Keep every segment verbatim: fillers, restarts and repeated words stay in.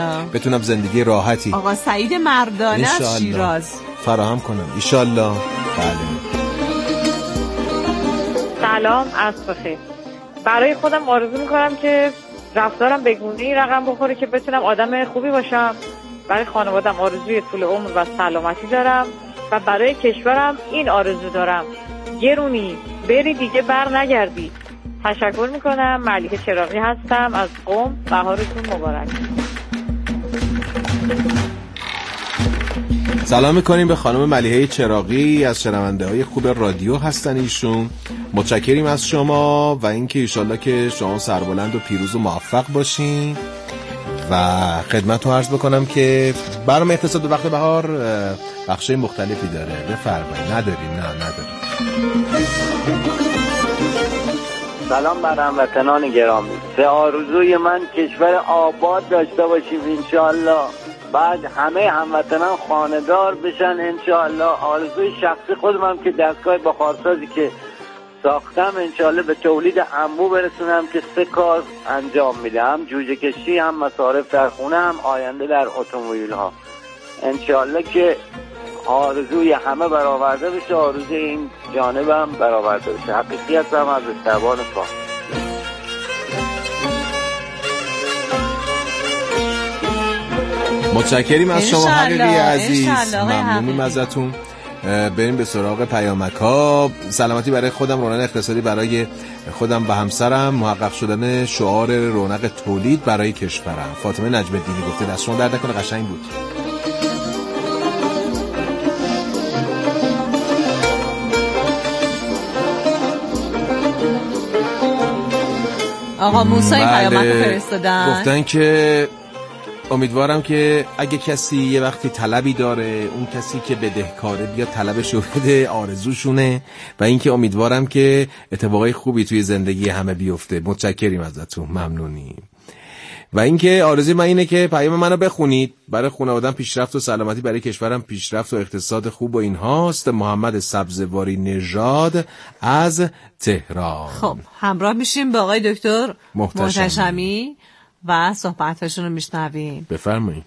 بتونم زندگی راحتی آقا سعید مردانه از شیراز فراهم کنم ایشالله. بله سلام، عصر بخیر. برای خودم آرزو میکنم که رفتارم به گونه‌ای رقم بخوره که بتونم آدم خوبی باشم. برای خانوادم آرزوی طول عمر و سلامتی دارم و برای کشورم این آرزو دارم گرونی بری دیگه بر نگردی. تشکر میکنم. ملیحه چراغی هستم از قم. بهارتون مبارک. سلام میکنیم به خانم ملیحه چراغی، از شنونده های خوب رادیو هستن ایشون. متشکریم از شما و اینکه ایشالله که شما سربلند و پیروز و موفق باشین. و خدمت رو عرض بکنم که برنامه اقتصاد وقت بهار بخشای مختلفی داره. بفرمایید. نداریم؟ نه نداریم. سلام بر هموطنان گرامی. به آرزوی من کشور آباد داشته باشیم انشالله، بعد همه هموطنان خانه‌دار بشن انشالله. آرزوی شخصی خودم هم که دستگاه بخارسازی که ساختم انشالله به تولید انبوه برسونم که سه کار انجام میدم: جوجه کشی، هم مصارف در خونه، هم آینده در اتومبیل ها. انشالله که آرزوی همه برآورده بشه، آرزوی این جانب هم برآورده بشه. حقیقیت هم از استعبان کار. متشکریم از شما حقیقی عزیز، ممنونیم ازتون. بریم به سراغ پیامک‌ها. سلامتی برای خودم، رونق اقتصادی برای خودم و همسرم، محقق شدن شعار رونق تولید برای کشورم. فاطمه نجم الدینی گفته دست شما درد نکنه، قشنگ بود. آقا موسی این پیامک رو فرستادن، گفتن که امیدوارم که اگه کسی یه وقتی طلبی داره، اون کسی که بدهکاره بیاد طلبشو بده، آرزوشونه. و اینکه امیدوارم که اتفاقای خوبی توی زندگی همه بیفته. متشکریم ازتون، ممنونیم. و اینکه آرزوی من اینه که پیام منو بخونید. برای خانواده‌ام پیشرفت و سلامتی، برای کشورم پیشرفت و اقتصاد خوب و اینهاست. محمد سبزواری نژاد از تهران. خب همراه میشیم با آقای دکتر محتشمی و صحبتاشون رو میشنویم. بفرمایید.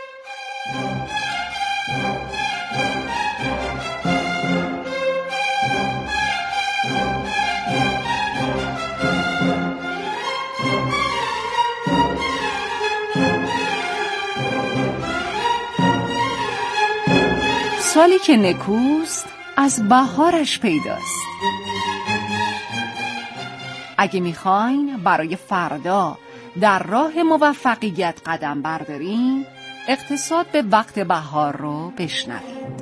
سالی که نکوست از بهارش پیداست. اگه میخواین برای فردا در راه موفقیت قدم بردارین، اقتصاد به وقت بهار رو بشنوید.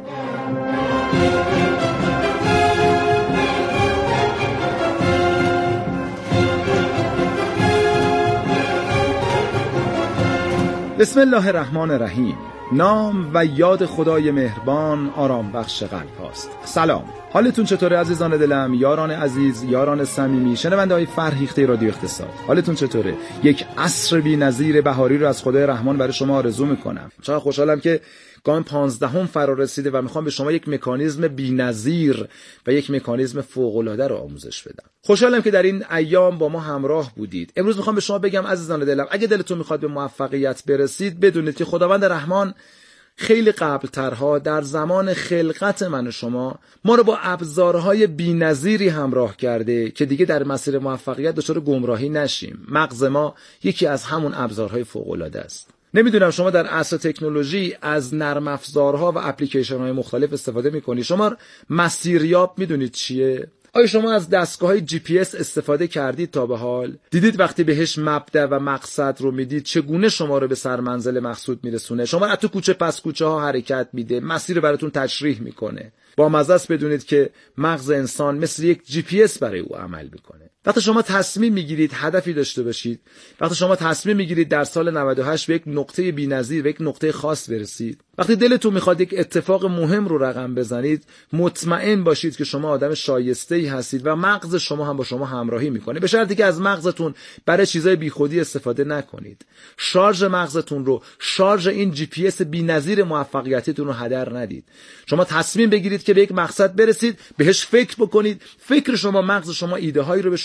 بسم الله الرحمن الرحیم. نام و یاد خدای مهربان، آرام بخش قلب هاست. سلام، حالتون چطوره عزیزان دلم، یاران عزیز، یاران صمیمی، شنونده های فرهیخته رادیو اقتصاد؟ حالتون چطوره؟ یک عصر بی‌نظیر بهاری رو از خدای رحمان برای شما آرزو میکنم. چقدر خوشحالم که گام پانزدهم فرا رسیده و میخوام به شما یک مکانیزم بی‌نظیر و یک مکانیزم فوق‌العاده رو آموزش بدم. خوشحالم که در این ایام با ما همراه بودید. امروز میخوام به شما بگم عزیزان دلم، اگه دلتون میخواد به موفقیت برسید، بدونید که خداوند رحمان خیلی قبل ترها در زمان خلقت من و شما ما رو با ابزارهای بی‌نظیری همراه کرده که دیگه در مسیر موفقیت دچار گمراهی نشیم. مغز ما یکی از همون ابزارهای فوق‌العاده است. نمیدونم شما در عصر تکنولوژی از نرم افزارها و اپلیکیشن‌های مختلف استفاده می‌کنید. شما مسیریاب میدونید چیه؟ آیا شما از دستگاه‌های جی پی اس استفاده کردید تا به حال؟ دیدید وقتی بهش مبدا و مقصد رو میدید چگونه شما رو به سرمنزل مقصود میرسونه؟ شما رو تو کوچه پس کوچه ها حرکت میده، مسیر رو براتون تشریح میکنه. با مزه است بدونید که مغز انسان مثل یک جی پی اس برای او عمل میکنه. وقتی شما تصمیم میگیرید هدفی داشته باشید، وقتی شما تصمیم میگیرید در سال نود و هشت به یک نقطه بی‌نظیر، به یک نقطه خاص برسید، وقتی دلتون میخواد یک اتفاق مهم رو رقم بزنید، مطمئن باشید که شما آدم شایسته‌ای هستید و مغز شما هم با شما همراهی میکنه، به شرطی که از مغزتون برای چیزای بیخودی استفاده نکنید. شارژ مغزتون رو، شارژ این جی پی اس بی‌نظیر موفقیتیتون رو هدر ندید. شما تصمیم بگیرید که به یک مقصد برسید، بهش فکر بکنید، فکر شما، مغز شما ایده هایی رو به شما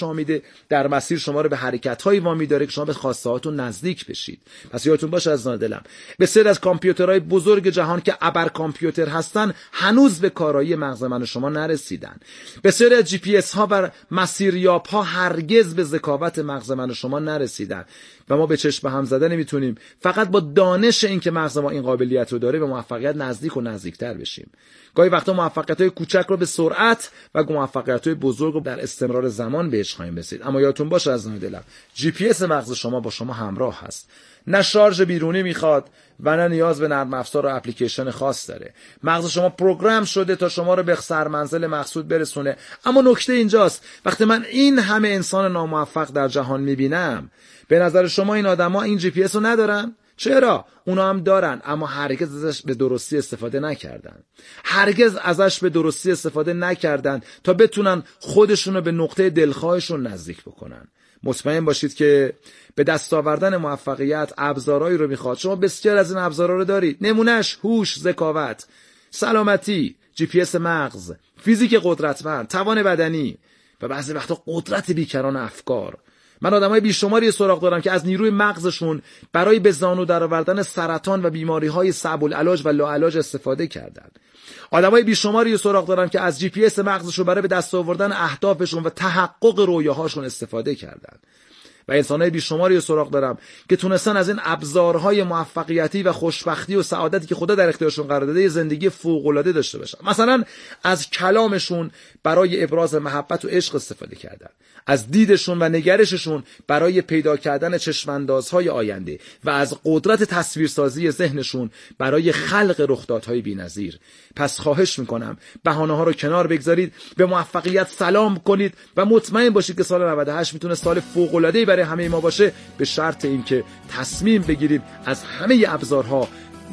میده، در مسیر شما رو به حرکت‌هایی وامی داره که شما به خواسته هاتون نزدیک بشید. پس یادتون باشه عزیزان دلم، بسیار از کامپیوترهای بزرگ جهان که ابر کامپیوتر هستن هنوز به کارایی مغز من و شما نرسیدن. بسیار از جی پی اس ها و مسیریاب ها هرگز به ذکاوت مغز من و شما نرسیدن و ما به چشم هم زده نمیتونیم فقط با دانش این که مغز ما این قابلیت رو داره به موفقیت نزدیک و نزدیکتر بشیم. گاهی وقتا موفقیت‌های کوچک رو به سرعت و موفقیت‌های بزرگ رو در استمرار زمان بهش خواهیم رسید. اما یادتون باشه عزیزان دلم، جی پی اس مغز شما با شما همراه هست. نه شارژ بیرونی میخواد و نه نیاز به نرم افزار و اپلیکیشن خاص داره. مغز شما پروگرام شده تا شما رو به سرمنزل مقصود برسونه. اما نکته اینجاست، وقتی من این همه انسان ناموفق در جهان میبینم، به نظر شما این آدما این جی پی اس رو ندارن؟ چرا؟ اونا هم دارن، اما هرگز ازش به درستی استفاده نکردن. هرگز ازش به درستی استفاده نکردن تا بتونن خودشون رو به نقطه دلخواهشون نزدیک بکنن. مطمئن باشید که به دست آوردن موفقیت ابزارهایی رو میخواد. شما بسیار از این ابزارها رو دارید. نمونهش هوش، ذکاوت، سلامتی، جی پی اس مغز، فیزیک قدرتمند، توان بدنی و بعضی وقتا قدرت بیکران افکار. من آدمای بیشماری سراغ دارم که از نیروی مغزشون برای به زانو درآوردن سرطان و بیماری‌های صعب العلاج و لاعلاج استفاده کردن. آدمای بیشماری سراغ دارم که از جی پی اس مغزشون برای به دست آوردن اهدافشون و تحقق رویاهاشون استفاده کردن. و انسانای بیشماری سراغ دارم که تونستن از این ابزارهای موفقیتی و خوشبختی و سعادتی که خدا در اختیارشون قرار داده زندگی فوق‌العاده داشته باشن. مثلا از کلامشون برای ابراز محبت و عشق استفاده کردن، از دیدشون و نگرششون برای پیدا کردن چشماندازهای آینده و از قدرت تصویرسازی ذهنشون برای خلق رخدادهای بی‌نظیر. پس خواهش میکنم بهانه‌ها رو کنار بگذارید، به موفقیت سلام کنید و مطمئن باشید که سال نود و هشت میتونه سال فوق‌العاده‌ای برای همه ما باشه، به شرط اینکه تصمیم بگیریم از همه ابزارها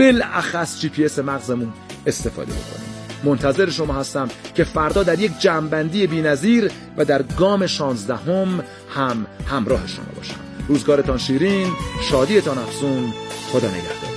بالاخص جی پی اس مغزمون استفاده بکنیم. منتظر شما هستم که فردا در یک جمع‌بندی بی‌نظیر و در گام شانزدهم هم همراه شما باشم. روزگارتان شیرین، شادیتان افزون، خدا نگهدار.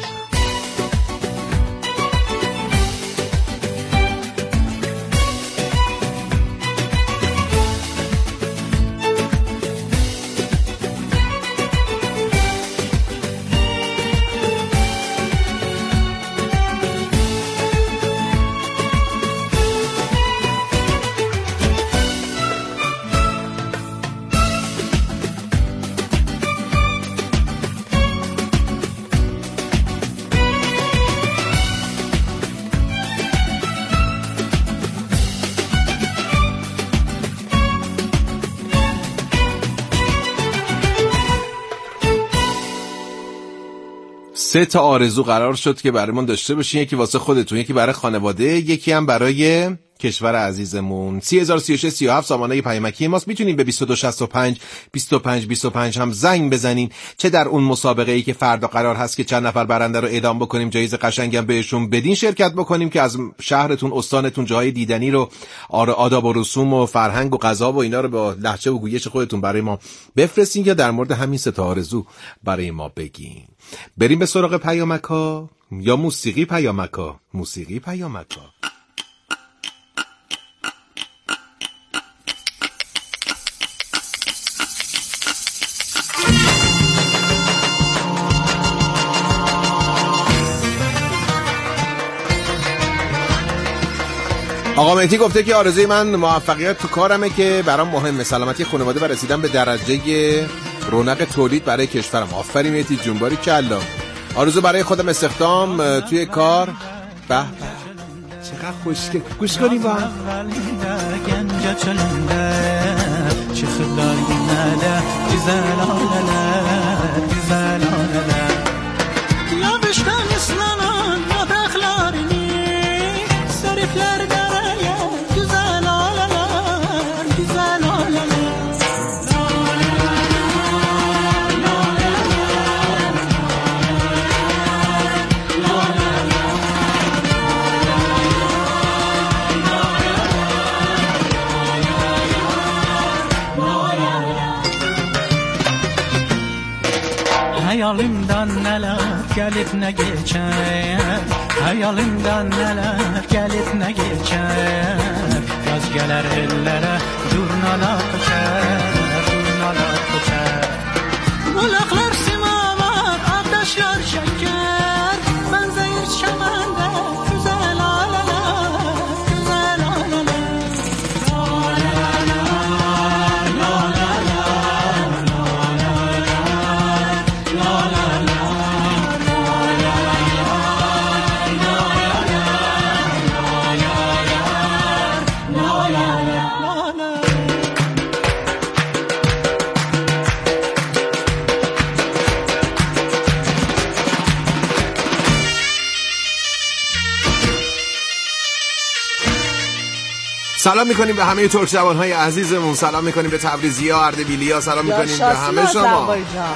سه تا آرزو قرار شد که برامون داشته باشین، یکی واسه خودتون، یکی برای خانواده، یکی هم برای کشور عزیزمون. سی هزار و سی و شش سی و هفت سامانه پیامکی ماست. میتونین به بیست و دو شصت و پنج بیست و پنج بیست و پنج هم زنگ بزنین، چه در اون مسابقه ای که فردا قرار هست که چند نفر برنده رو اعلام بکنیم، جایزه قشنگم بهشون بدین، شرکت بکنیم که از شهرتون، استانتون جاهای دیدنی رو، آداب و رسوم و فرهنگ و غذا و اینا رو با لهجه و گویش خودتون برای ما بفرستین یا در مورد همین سه تا آرزو برای ما بگین. بریم به سراغ پیامک‌ها یا موسیقی پیامک‌ها؟ موسیقی پیامک‌ها. آقا مهدی گفته که آرزوی من موفقیت تو کارمه که برام مهمه، سلامتی خانواده و رسیدن به درجه رونق تولید برای کشورم. آفرین مهدی جون، باری کلا. آرزو برای خودم استخدام توی کار. به به چقدر خوشگل. گوش کنیم با هم. Hayalimden neler gelip ne geçer, hayalimden neler gelip ne geçer. Yaz gelir ellere, durnalar öter, نالا کوچه ملخلر سیمامر آتش یار شکر من زیر چمنده کوزه لالالا کوزه لالالا سلام میکنیم به همه ترک زبان‌های عزیزمون، سلام میکنیم به تبریزی‌ها، اردبیلی‌ها، سلام میکنیم به همه شما.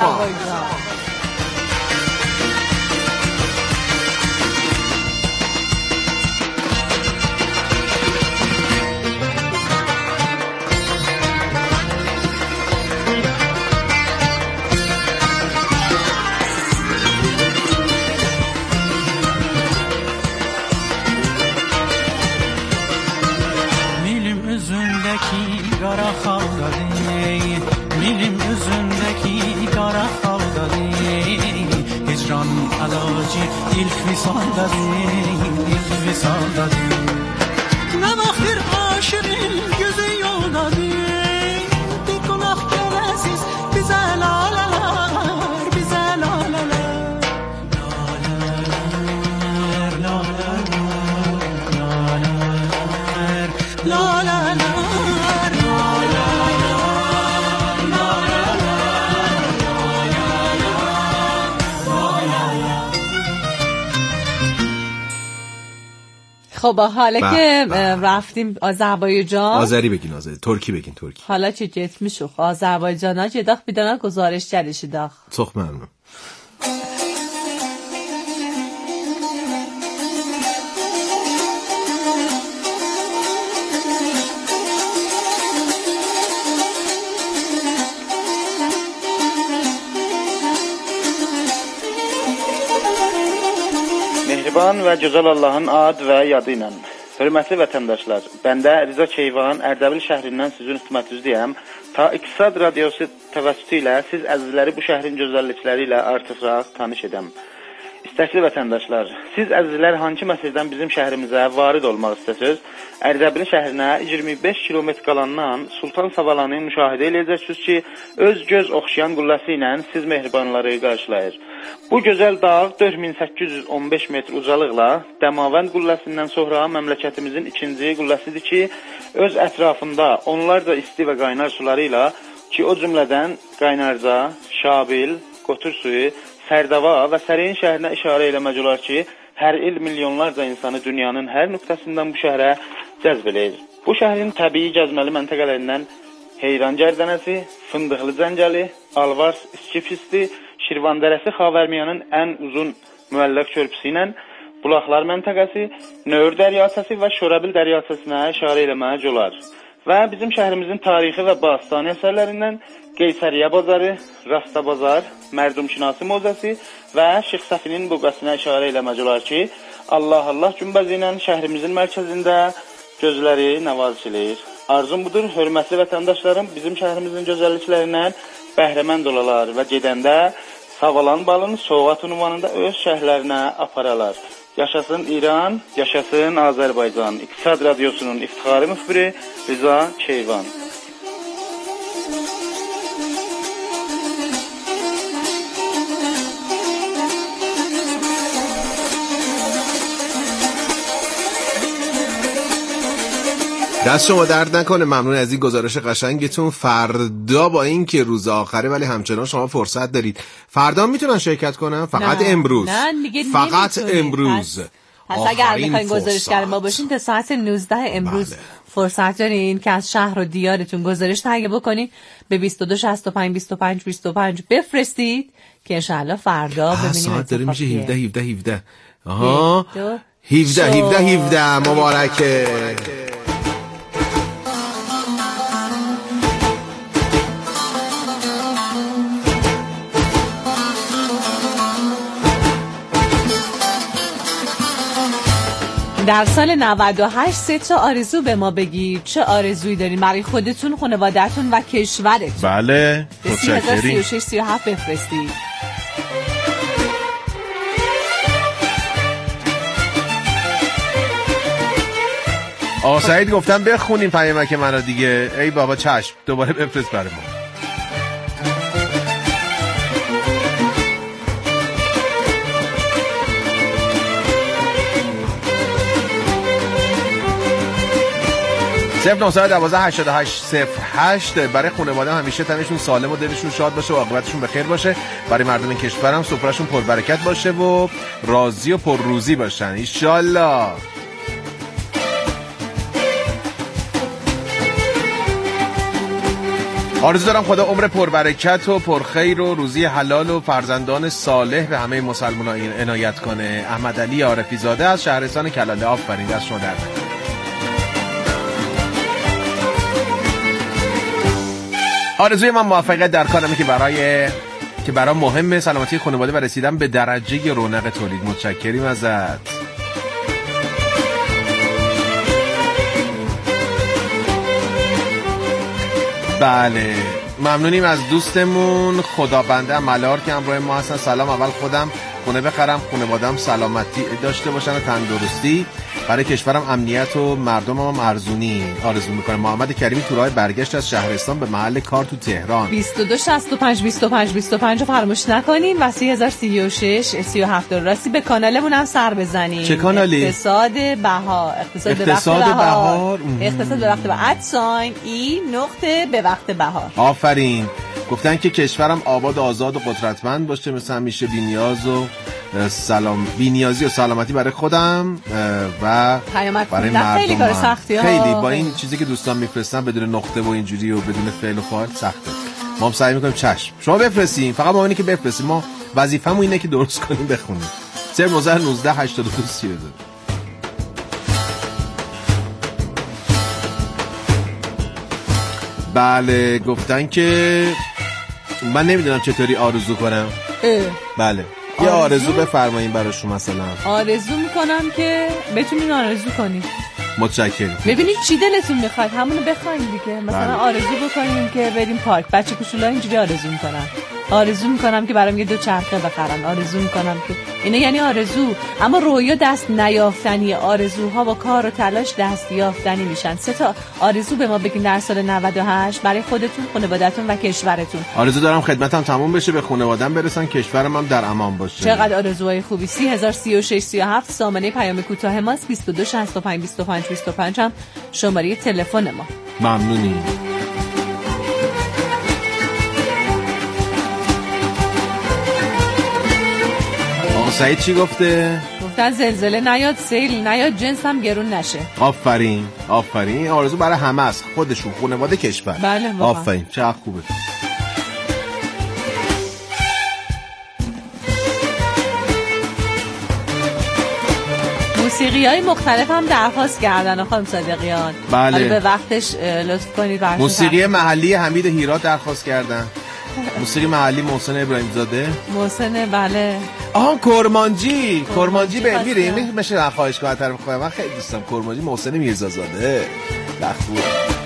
Qara xaldadi milim üzündeki qara xaldadi hicran alaci ilk visaldadi ilk visaldadi ne vaxtdir aşığın gözü yoldadı bir qonaq gələsiz bizə lalalar bizə lalalar lalalar lalalar lalalar خب حالا که رفتیم آذربایجان آذری بگین آذری ترکی بگین ترکی حالا چه جت میشو آذربایجانا جداخ بیدانا گزارش جدشی داخ çok memnun. Mehriban və gözəl Allahın ad və yadı ilə. Hörmətli vətəndaşlar, bəndə Rıza Keyvan, Ərdəbil şəhrindən sizin xidmətinizdəyəm. Ta İqtisad Radiosu təvəssütü ilə siz əzizləri bu şəhrin gözəllikləri ilə artıqraq tanış edəm. İstəkli vətəndaşlar, siz əzizlər hangi məsələdən bizim şəhrimizə varid olmaq istəsiniz? Ərdəbil şəhrinə iyirmi beş kilometr qalandan Sultan Savalanı müşahidə edəcəksiniz ki, öz göz oxşayan qülləsi ilə siz mehribanları qarşılayır. Bu gözəl dağ dörd min səkkiz yüz on beş metr ucalıqla Dəmavənd qülləsindən sonra məmləkətimizin ikinci qülləsidir ki, öz ətrafında onlarca isti və qaynar suları ilə ki, o cümlədən Qaynarca, Şabil, Qotur suyu, Sərdava və Səreyin şəhrinə işarə eləmək olar ki, hər il milyonlarca insanı dünyanın hər nöqtəsindən bu şəhərə cəzb edir. Bu şəhrin təbii gəzməli məntəqələrindən Heyran Gərdənəsi, Fındıqlı Cəngəli, Alvars İskipisti, Şirvan Dərəsi Xavərmiyanın ən uzun müəlləq körpüsü ilə Bulaqlar məntəqəsi, Növr Dəryasəsi və Şorabil Dəryasəsinə işarə eləmək olar. Və bizim şəhrimizin tarixi və bastani əsərlərindən Qeysəriyyə bazarı, Rasta bazar, Mərdumşinasi mozəsi və Şeyx Səfinin buqasına işarə eləmək olar ki, Allah Allah cümbəzi ilə şəhrimizin mərkəzində gözləri nəvaziş eləyir. Arzum budur, hörmətli vətəndaşlarım, bizim şəhrimizin gözəlliklərindən bəhrəmənd olalar və gedəndə Savalan balını Soğat ünvanında öz şəhərlərinə aparalar. Yaşasın İran, yaşasın Azərbaycan. İqtisad Radiosunun iftixarı müxbiri Rıza Keyvan. دست شما درد نکنه، ممنون از این گزارش قشنگتون. فردا با این که روز آخره ولی همچنان شما فرصت دارید. فردا میتونن شرکت کنن؟ فقط نه. امروز نه فقط امروز پس, پس اگر میخواین گزارشگر ما باشین تا ساعت نوزده امروز بله. فرصت دارین که از شهر و دیارتون گزارش تهیه بکنین، به بیست و دو شصت و پنج بیست و پنج بیست و پنج بفرستید که انشالله فردا ببینیم. ساعت داره میشه هفده هفده هفده آها هفده هفده هفده مبارکه. در سال نود و هشت سه تا آرزو به ما بگید. چه آرزویی دارین برای خودتون، خانواده‌تون و کشورتون؟ بله به سی هزار سی و شش سی و هفت بفرستید. آقا سعید گفتم بخونیم پیامک منو دیگه. ای بابا چشم، دوباره بفرست برای ما. صفر نه یک دو هشت هشت صفر هشت. برای خانواده همیشه تنشون سالم و دلشون شاد باشه و عاقبتشون بخیر باشه. برای مردم کشورم سفرهشون پربرکت باشه و راضی و پرروزی باشن ان شاء الله. آرزو دارم خدا عمر پربرکت و پرخیر و روزی حلال و فرزندان صالح به همه مسلمانان عنایت کنه. احمد علی عارفی زاده از شهرستان کلاله. آفرین، دست شما درد نکنه. آرزوی من موفقیت در کارمه که برای که برای مهمه سلامتی خانواده و رسیدن به درجه رونق تولید. متشکریم ازت. بله ممنونیم از دوستمون خدابنده ملار که همراه ما هستن. سلام، اول خودم خونه بخرم، خانواده‌ام سلامتی داشته باشن و تندرستی، برای کشورم امنیت و مردمم هم ارزونی آرزو میکنه. محمد کریمی تو راه برگشت از شهرستان به محل کار تو تهران. بیست و دو شصت و پنج بیست و پنج بیست و پنج رو فراموش نکنین و سی هزار سی و شش سی و هفت راستی به کانالمون هم سر بزنین. چه کانالی؟ اقتصاد بهار. اقتصاد, اقتصاد به وقت بهار. بهار. اقتصاد به وقت بهار. ادساین ای نقطه به وقت بهار. آفرین. گفتن که کشورم آباد و آزاد و قدرتمند باشه مثل همیشه. بی‌نیاز و سلام بی‌نیازی و سلامتی برای خودم و برای مردم. خیلی کار سختی ها. خیلی با این چیزی که دوستان میفرستن بدون نقطه و اینجوری و بدون فعل و فاعل سخته. ما هم سعی میکنیم چشم شما بفرستین، فقط ما اینه که بفرستین، ما وظیفه‌مون اینه که درست کنیم بخونیم. صفر نه یک نه هشت دو سی و دو. بله گفتن که من نمیدونم چطوری آرزو کنم. اه. بله یه آرزو بفرمایید براشون. مثلا آرزو میکنم که بتونین آرزو کنین. متشکرم. ببینید چی دلتون میخواد همونو بخواین دیگه. مثلا بله. آرزو بکنیم که بریم پارک. بچه کوچولا اینجوری آرزو میکنن. آرزو میکنم که برام یه دو چرخه بخرن. آرزو میکنم که اینه یعنی آرزو. اما رویا دست نیافتنی. آرزوها با کار و تلاش دست یافتنی میشن. سه تا آرزو به ما بگین در سال نود و هشت برای خودتون، خانواده‌تون و کشورتون. آرزو دارم خدمتم تموم بشه، به خانواده‌ام برسن، کشورم هم در امان باشه. چقدر آرزوهای خوبی. سی هزار سی و شش سی و هفت سامانه پیام کوتاه ماست. بیست و دو شصت و پنج بیست و پنج بیست و پنج هم شماره تلفن ما. ممنونیم. سعید چی گفته؟ گفتن زلزله نیاد، سیل نیاد، جنس هم گرون نشه. آفرین آفرین. آرزو برای همه است، خودشون، خانواده، کشور. بله واقعا. آفرین چه خوبه. موسیقی های مختلف هم درخواست کردن خانم صادقیان. بله به وقتش لطف کنید. موسیقی محلی حمید هیرات درخواست کردن. موسیقی محلی محسن ابراهیم زاده. محسن بله. آها کرمانجی. کرمانجی به میریم میشه خواهش کنم طرف خودم. من خیلی دوستم کرمانجی. محسن میرزازاده. خوبه.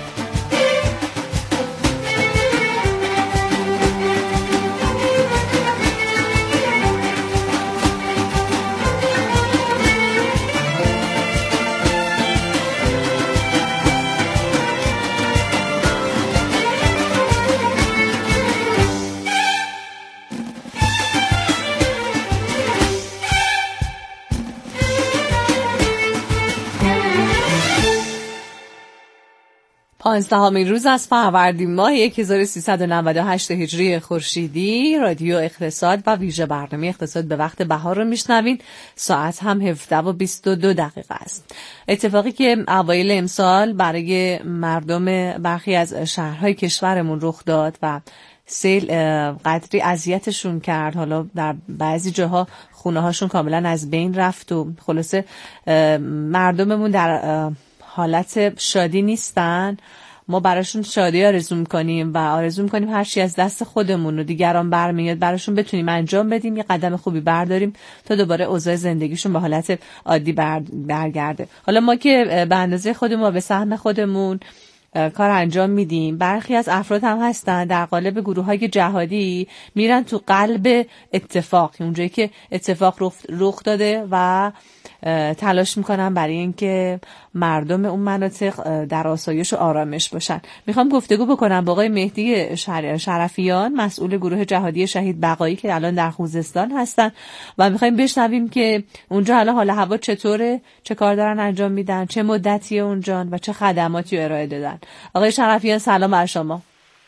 پانزدهمین روز از فروردین ماه هزار و سیصد و نود و هشت هجری خورشیدی رادیو اقتصاد و ویژه برنامه اقتصاد به وقت بهار رو میشنوین. ساعت هم هفده و بیست و دو دقیقه است. اتفاقی که اوایل امسال برای مردم برخی از شهرهای کشورمون رخ داد و سیل قدری اذیتشون کرد. حالا در بعضی جاها خونه هاشون کاملا از بین رفت و خلاصه مردممون در حالت شادی نیستن. ما براشون شادی آرزو می‌کنیم و آرزو می‌کنیم هر چی از دست خودمون و دیگران برمیاد براشون بتونیم انجام بدیم، یه قدم خوبی برداریم تا دوباره اوضاع زندگیشون به حالت عادی بر... برگرده. حالا ما که به اندازه خودمون و به سهم خودمون کار انجام میدیم، برخی از افراد هم هستن در قالب گروه‌های جهادی میرن تو قلب اتفاق، اونجایی که اتفاق رخ داده و تلاش میکنن برای اینکه مردم اون مناطق در آسایش و آرامش باشن. میخوام گفتگو بکنم با آقای مهدی شرفیان، مسئول گروه جهادی شهید بقایی که الان در خوزستان هستن و میخوایم بشنویم که اونجا حالا حال هوا چطوره، چه کار دارن انجام میدن، چه مدتیه اونجا و چه خدماتی رو ارائه دادن. آقای شرفیان سلام بر شما.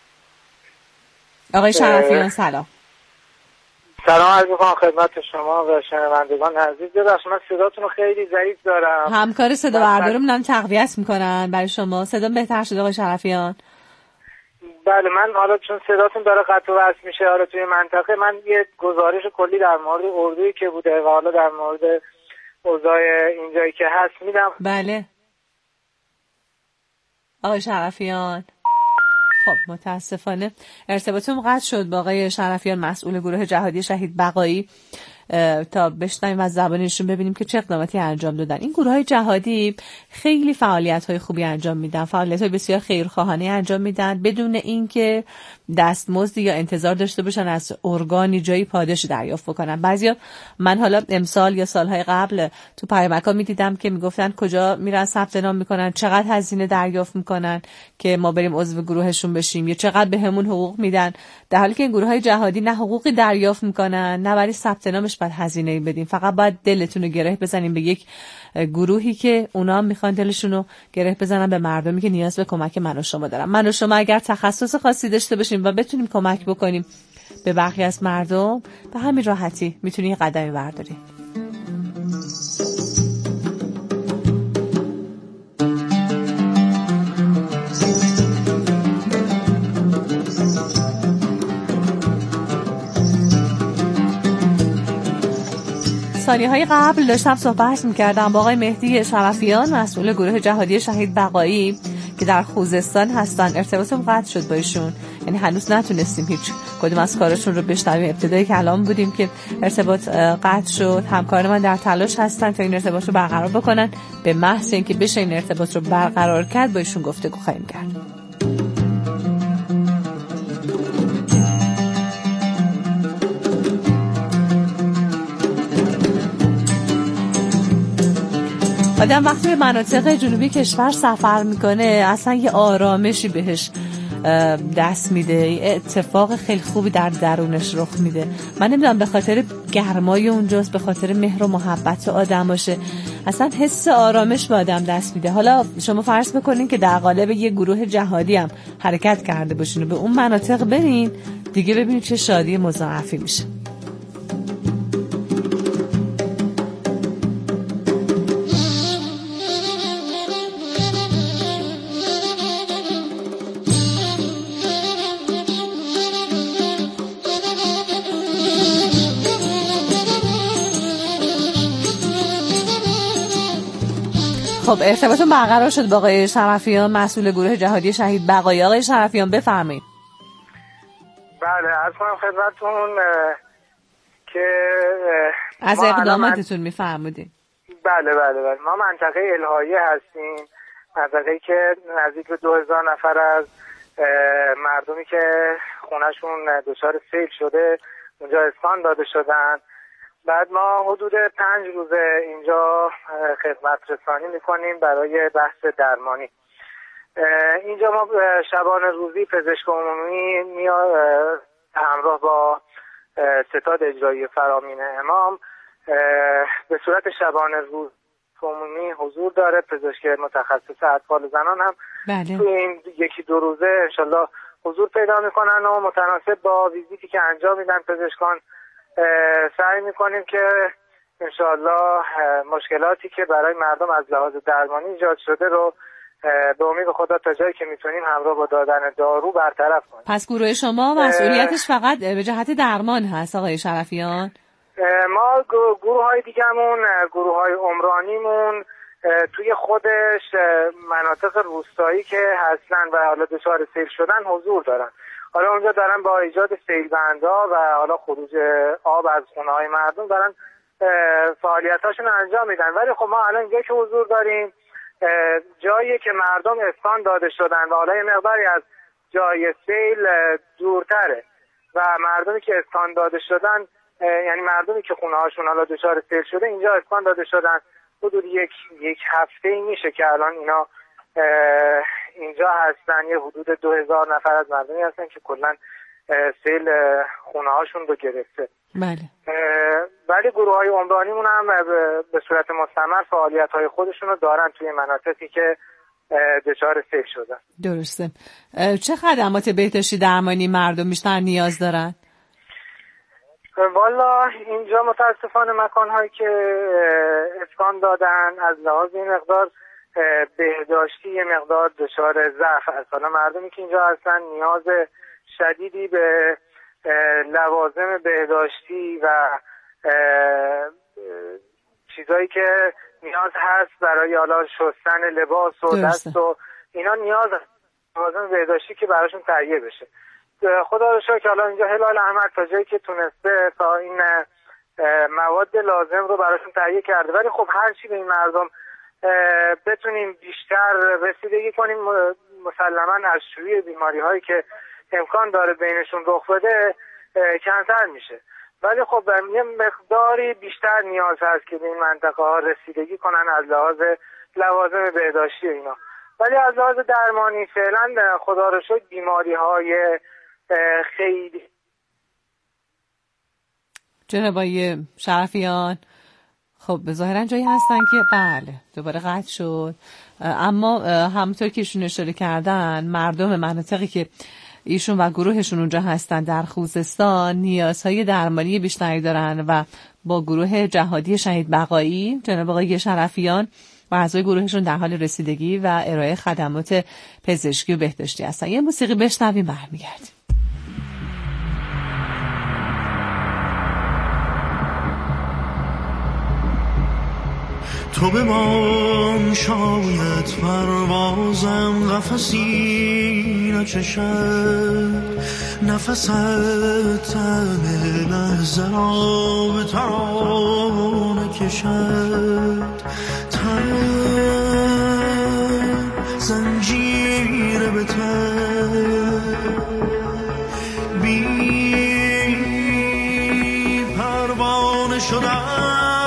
آقای شرفیان سلام. سلام عرض می‌کنم خدمت شما و شنوندگان عزیز. ببخشید من صداتون رو خیلی ضعیف دارم. همکار صدا بردارمون تقویت میکنن برای شما. صدا بهتر شده آقای شرفیان؟ بله من حالا چون صداتون داره قطع و وصل میشه حالا توی منطقه، من یه گزارش کلی در مورد اردویی که بوده و حالا در مورد اوضاع اینجایی که هست میدم. بله آقای شرفیان. خب متاسفانه ارتباطم قطع شد با آقای شرفیان مسئول گروه جهادی شهید بقایی تا بشنویم از زبانشون ببینیم که چه اقداماتی انجام دادن. این گروه‌های جهادی خیلی فعالیت‌های خوبی انجام میدن، فعالیت‌های بسیار خیرخواهانه انجام میدن بدون اینکه دستمزدی یا انتظار داشته باشن از ارگانی جایی پاداشی دریافت بکنن. بعضیا من حالا امسال یا سالهای قبل تو پیامک‌ها می‌دیدم که میگفتن کجا میرن ثبت نام میکنن، چقدر هزینه دریافت میکنن که ما بریم عضو گروهشون بشیم یا چقدر بهمون حقوق میدن، در حالی که این گروه‌های جهادی نه حقوقی دریافت میکنن نه برای ثبت نامش باید هزینه‌ای بدیم، فقط باید دلتون رو گره بزنیم به یک گروهی که اونا میخوان دلشون رو گره بزنن به مردمی که نیاز به کمک من و شما دارن. من و شما اگر تخصص خاصی داشته باشیم و بتونیم کمک بکنیم به بقیه از مردم، به همین راحتی میتونی یه قدمی برداری. ثانیه‌های قبل داشتم صحبت می‌کردم با آقای مهدی شرفیان مسئول گروه جهادی شهید بقایی که در خوزستان هستن. ارتباطم قطع شد با ایشون، یعنی هنوز نتونستیم هیچ کدوم از کارشون رو بشنویم. ابتدای کلام بودیم که ارتباط قطع شد. همکار من در تلاش هستن تا این ارتباط رو برقرار بکنن. به محض اینکه بشه این ارتباط رو برقرار کرد با ایشون گفتگو خواهیم کرد. آدم وقتی به مناطق جنوبی کشور سفر میکنه اصلا یه آرامشی بهش دست میده، اتفاق خیلی خوبی در درونش رخ میده. من نمیدونم به خاطر گرمای اونجاست، به خاطر مهر و محبت آدم باشه، اصلا حس آرامش به آدم دست میده. حالا شما فرض بکنین که در قالب یه گروه جهادی هم حرکت کرده باشین و به اون مناطق برین، دیگه ببینید چه شادی مضاعفی میشه. خب ارتباطون برقرار شد با آقای شرفیان مسئول گروه جهادی شهید بقایی. آقای شرفیان بفرمایید. بله عرض کنم خدمتتون که از اقداماتتون من... میفرمودین. بله بله بله ما منطقه الهایه هستیم، منطقه‌ای که نزدیک به دو هزار نفر از مردمی که خونهشون دچار سیل شده اونجا اسکان داده شدن. بعد ما حدود پنج روزه اینجا خدمت رسانی میکنیم برای بحث درمانی. اینجا ما شبانه روزی پزشک عمومی میاد همراه با ستاد اجرایی فرامین امام به صورت شبانه روز عمومی حضور داره. پزشک متخصص اطفال زنان هم بله. تو این یکی دو روزه انشالله حضور پیدا میکنن و متناسب با ویزیتی که انجام میدن پزشکان سعی میکنیم که انشاءالله مشکلاتی که برای مردم از لحاظ درمانی ایجاد شده رو به امید خدا تا جایی که میتونیم همراه با دادن دارو برطرف کنیم. پس گروه شما مسئولیتش فقط به جهت درمان هست آقای شرفیان؟ ما گروه های دیگه‌مون، گروه های عمرانیمون توی خودش مناطق روستایی که هستن و حالا دچار سیل شدن حضور دارن. حالا اونجا دارن با ایجاد سیلبندها و حالا خروج آب از خونه های مردم دارن فعالیتاشون انجام میدن. ولی خب ما الان اینجا که حضور داریم جایی که مردم اسکان داده شدن و حالا یه مقداری از جای سیل دورتره و مردمی که اسکان داده شدن، یعنی مردمی که خونه هاشون حالا دچار سیل شده اینجا اسکان داده شدن، حدود یک یک هفته ای میشه که الان اینا اینجا هستن. یه حدود دو هزار نفر از مردمی هستن که کلا سیل خونه هاشون رو گرفته. بله. ولی گروه های عمرانیمون هم به صورت مستمر فعالیت های خودشون رو دارن توی مناطقی که دچار سیل شدن. درسته. چه خدمات بهداشتی درمانی مردم بیشتر نیاز دارن؟ والا اینجا متاسفانه مکان‌هایی که اسکان دادن از لحاظ این مقدار بهداشتی یه مقدار دچار ضعف است. حالا مردمی که اینجا هستن نیاز شدیدی به لوازم بهداشتی و چیزایی که نیاز هست برای حالا شستن لباس و درسته. دست و اینا نیاز لوازم بهداشتی که براشون تهیه بشه. خدا رو شکر که حالا اینجا هلال احمد تا جایی که تونسته تا این مواد لازم رو براشون تهیه کرده. ولی خب هر چی به این مردم بتونیم بیشتر رسیدگی کنیم مسلماً از شیوع بیماری هایی که امکان داره بینشون رخ بده کمتر میشه. ولی خب یه مقداری بیشتر نیاز هست که به این منطقه ها رسیدگی کنن از لحاظ لوازم بهداشتی اینا. ولی از لحاظ درمانی فعلا خدا رو شکر بیماری های خیلی. جناب آقای شرفیان، خب ظاهرا جایی هستن که بله دوباره قطع شد، اما همونطور که ایشون اشاره کردن مردم مناطقی که ایشون و گروهشون اونجا هستن در خوزستان نیازهای درمانی بیشتری دارن و با گروه جهادی شهید بقایی جناب آقای شرفیان و اعضای گروهشون در حال رسیدگی و ارائه خدمات پزشکی و بهداشتی هستن. یه موسیقی بشنویم برمیگردیم. تو بمان شاید پروازم قفسی نچشد، نفست تن لحظه را به ترانه کشد، تن زنجیر به تن بی پروانه شدن،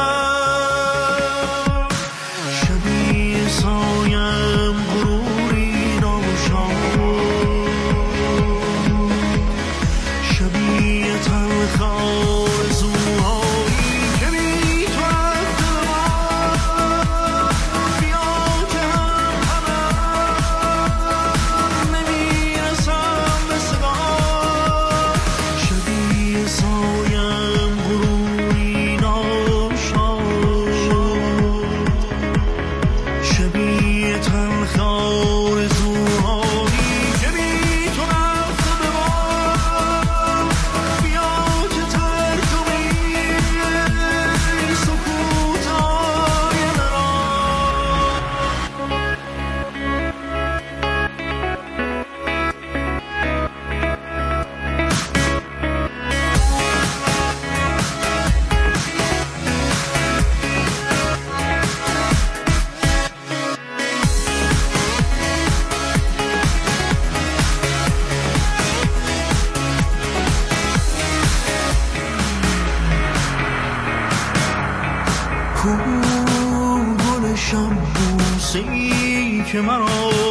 که مرا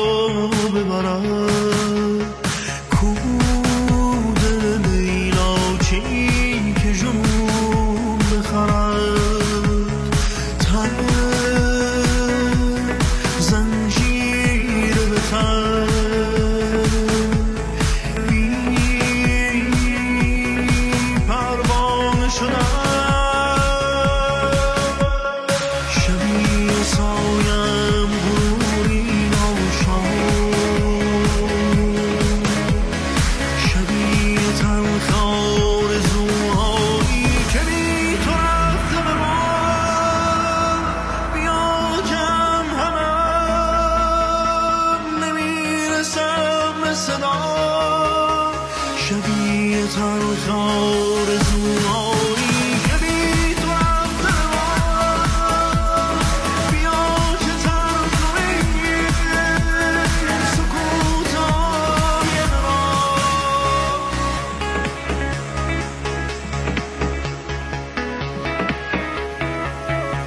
ببرد، کو دل لیلاچی که جنون بخرد، تن زنجیر به تن بی پروانه شدن، شبیه سایم غروری ناشاد تلخ آرزوها